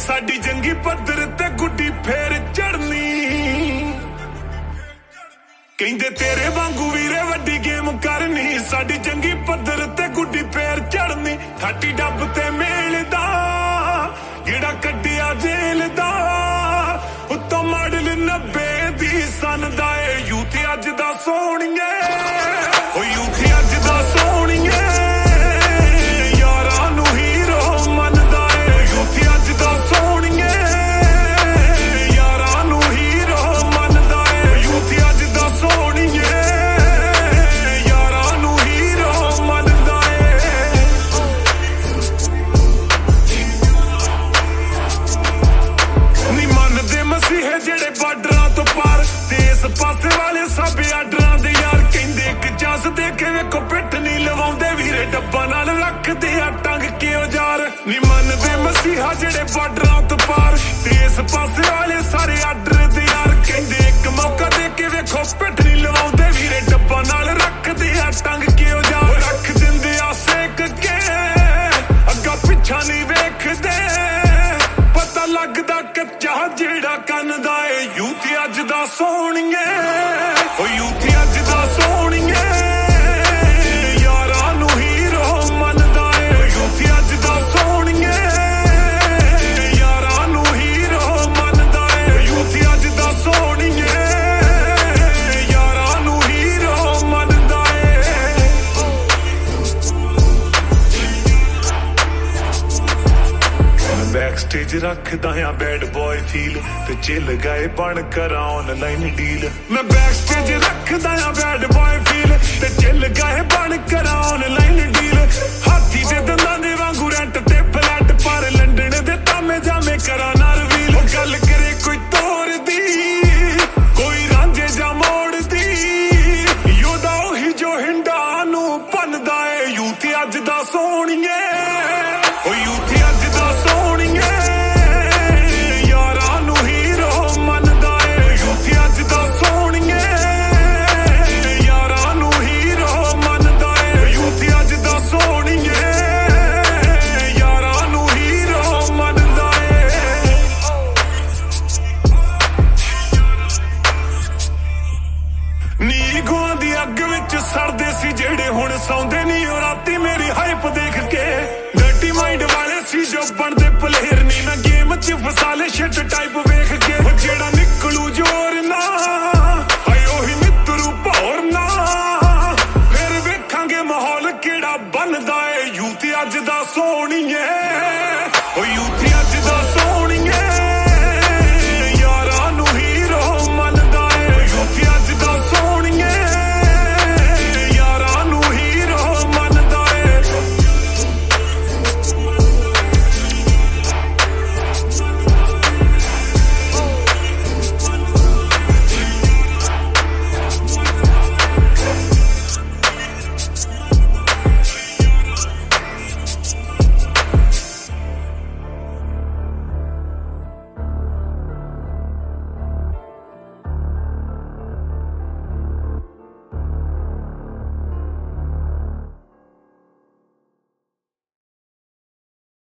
ਸਾਡੀ ਜੰਗੀ ਪੱਧਰ ਤੇ ਗੁੱਡੀ ਫੇਰ ਚੜਨੀ ਕਹਿੰਦੇ ਤੇਰੇ ਵਾਂਗੂ ਵੀਰੇ ਵੱਡੀ ਗੇਮ ਕਰਨੀ ਸਾਡੀ ਜੰਗੀ ਪੱਧਰ ਤੇ ਗੁੱਡੀ ਫੇਰ ਚੜਨੀ ਠਾਟੀ ਡੱਬ ਤੇ ਮੇਲਦਾ ਜਿਹੜਾ ਕੱਢਿਆ ਜੇਲ ਦਾ ਉੱਤੋਂ ਮਾਡਲ 90 ਦੀ ਸਨ ਦਾ ਏ ਯੂਥ ਅੱਜ ਦਾ ਸੋਹਣੀਏ ਓ ਯੂਥ ਅੱਜ ਦਾ ਸੋਹਣੀਏ ਯਾਰਾਂ ਨੂੰ ਹੀਰੋ ਮੰਨਦਾ ਏ ਯੂਥ ਅੱਜ ਦਾ ਸੋਹਣੀਏ ਯਾਰਾਂ ਨੂੰ ਹੀਰੋ ਮੰਨਦਾ ਏ ਯੂਥ ਅੱਜ ਦਾ ਸੋਹਣੀਏ ਯਾਰਾਂ ਨੂੰ ਹੀਰੋ ਮੰਨਦਾ ਏ ਨੀ ਮੰਨਦੇ ਮਸੀਹੇ ਜਿਹੜੇ ਬਾਰਡਰਾਂ ਤੋਂ ਪਾਰ ਤੇ ਇਸ ਪਾਸੇ ਵਾਲੇ ਸਭ ਆਡਰਾਂ ਦੇ ਯਾਰ ਕਹਿੰਦੇ ਇੱਕ ਜੱਸ ਦੇ ਕੇ ਵੇਖੋ ਪਿੱਠ ਨਹੀਂ ਲਵਾਉਂਦੇ ਵੀਰੇ ਡੱਬਾ ਨਾਲ ਰੱਖਦੇ ਆ ਟੰਗ ਕੇ ਔਜ਼ਾਰ ਨੀ ਮੰਨਦੇ ਮਸੀਹਾ ਜਿਹੜੇ ਬਾਰਡਰਾਂ ਤੋਂ ਪਾਰ ਤੇ ਇਸ ਪਾਸੇ ਵਾਲੇ ਸਾਰੇ ਆਡਰ ਦੇ ਯਾਰ ਕਹਿੰਦੇ ਇੱਕ ਮੌਕਾ ਦੇ ਕੇ ਵੇਖੋ ਪਿੱਠ ਨਹੀਂ ਲਵਾਉਂਦੇ ਵੀਰੇ ਡੱਬਾ ਨਾਲ ਰੱਖਦੇ ਆ ਟੰਗ ਕੇ ਔਜ਼ਾਰ ਰੱਖ ਦਿੰਦੇ ਆ ਸੇਕ ਕੇ ਅੱਗਾ ਪਿੱਛਾ ਨਹੀਂ ਵੇਖਦੇ ਪਤਾ ਲੱਗਦਾ ਕੱਚਾ ਜਿਹੜਾ ਕੰਨ ਦਾ ਏ ਯੂਥ ਅੱਜ ਦਾ ਸੋਹਣੀਏ ਓ ਯੂਥ ਅੱਜ ਦਾ ਸੋਹਣੀਏ ਯਾਰਾਂ ਨੂੰ ਹੀਰੋ ਮੰਨਦਾ ਏ ਯੂਥ ਅੱਜ ਦਾ ਸੋਹਣੀਏ ਯਾਰਾਂ ਨੂੰ ਹੀਰੋ ਮੰਨਦਾ ਏ ਯੂਥ ਅੱਜ ਦਾ ਸੋਹਣੀਏ ਯਾਰਾਂ ਨੂੰ ਹੀਰੋ ਮੰਨਦਾ ਏ ਬੈਕ ਸਟੇਜ ਰੱਖਦਾ ਆ ਬੈਡ ਬॉय ਫੀਲ ਤੇ ਚਿੱਲ ਗਏ ਬਣ ਕਰਾਂ ਆਨਲਾਈਨ ਡੀਲ ਮੈਂ ਬੈਕ ਸਟੇਜ ਰੱਖਦਾ ਆ ਬੈਡ ਬॉय ਫੀਲ ਤੇ ਚਿੱਲ ਗਏ ਬਣ ਕਰਾਂ ਆਨਲਾਈਨ ਡੀਲ ਹਾਥੀ ਦੇ ਦੰਦਾਂ ਦੇ ਵਾਂਗੂ ਰੈਂਟ ਤੇ ਫਲੈਟ ਪਰ ਲੰਡਨ ਦੇ ਤਾਮੇ ਜਾਮੇ ਕਰਾਂ ਨਾ ਰਿਵੀਲ ਗੱਲ ਕਰੇ ਕੋਈ ਤੋਰ ਦੀ ਕੋਈ ਰਾਂਝੇ ਜਾਂ ਮੋੜਦੀ ਯੋਦਾ ਉਹੀ ਜੋ ਹਿੰਡਾ ਨੂੰ ਭੰਨਦਾ ਏ ਯੂਥ ਅੱਜ ਦਾ ਸੋਹਣੀਏ ਓ ਯੂਥ ਅੱਜ ਦਾ ਸੋਹਣੀਏ ਯਾਰਾਂ ਨੂੰ ਹੀਰੋ ਮੰਨਦਾ ਏ ਯੂਥ ਅੱਜ ਦਾ ਸੋਹਣੀਏ ਯਾਰਾਂ ਨੂੰ ਹੀਰੋ ਮੰਨਦਾ ਏ ਯੂਥ ਅੱਜ ਦਾ ਸੋਹਣੀਏ ਯਾਰਾਂ ਨੂੰ ਹੀਰੋ ਮੰਨਦਾ ਏ ਨੀ ਗੋਆਂ ਦੀ ਅੱਗ ਵਿੱਚ ਸੜਦੇ ਸੀ ਜਿਹੜੇ ਹੁਣ ਸੌਂਦੇ ਨਹੀਂ ਉਹ ਰਾਤੀ ਮੇਰੀ ਹਾਈਪ ਦੇਖ ਕੇ ਡਰਟੀ ਮਾਈਂਡ ਵਾਲੇ ਸੀ ਜੋ ਬਣਦੇ ਪਲੇਅਰ ਨਹੀਂ ਮੈਂ ਗੇਮ 'ਚ ਫਸਾਲੇ ਸ਼ਿਟ ਟਾਈਪ ਵੇਖ ਕੇ ਉਹ ਜਿਹੜਾ ਨਿਕਲੂ ਜੋਰ ਨਾ ਹਾਏ ਉਹੀ ਮਿੱਤਰੂ ਭੌਰ ਨਾ ਫਿਰ ਵੇਖਾਂਗੇ ਮਾਹੌਲ ਕਿਹੜਾ ਬਣਦਾ ਏ ਯੂਥ ਅੱਜ ਦਾ ਸੋਹਣੀਏ ਉਹ ਯੂਥ